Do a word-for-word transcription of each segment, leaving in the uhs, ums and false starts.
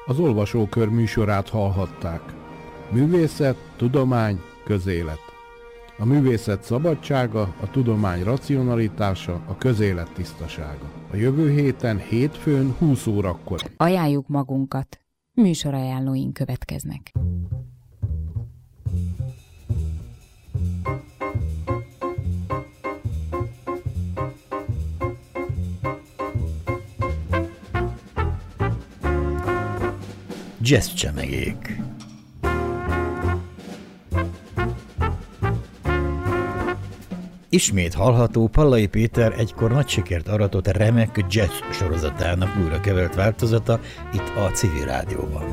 Az Olvasókör műsorát hallhatták. Művészet, tudomány, közélet. A művészet szabadsága, a tudomány racionalitása, a közélet tisztasága. A jövő héten hétfőn húsz órakor. Ajánljuk magunkat. Műsorajánlóink következnek. Jazzcsemegék. Ismét hallható Pallai Péter egykor nagy sikert aratott remek jazz sorozatának újra kevert változata itt a Civil Rádióban.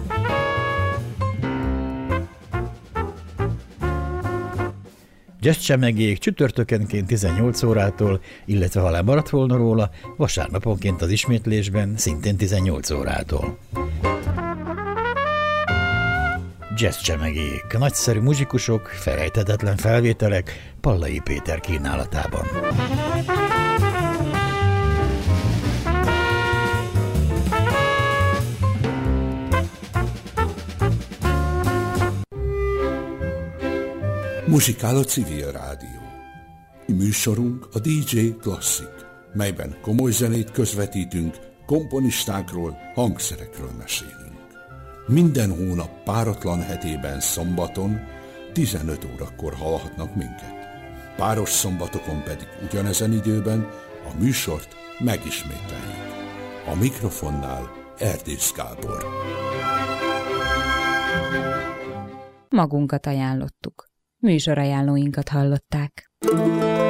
Jazzcsemegék csütörtökenként tizennyolc órától, illetve ha lemaradt volna róla, vasárnaponként az ismétlésben szintén tizennyolc órától. Jazzcsemegék, nagyszerű muzsikusok, felejthetetlen felvételek Pallai Péter kínálatában. Muzsikál a Civil Rádió. Műsorunk a dé dzsé Klasszik, melyben komoly zenét közvetítünk, komponistákról, hangszerekről mesélünk. Minden hónap páratlan hetében szombaton tizenöt órakor hallhatnak minket. Páros szombatokon pedig ugyanezen időben a műsort megismételjük. A mikrofonnál Erdész Gábor. Magunkat ajánlottuk. Műsorajánlóinkat hallották.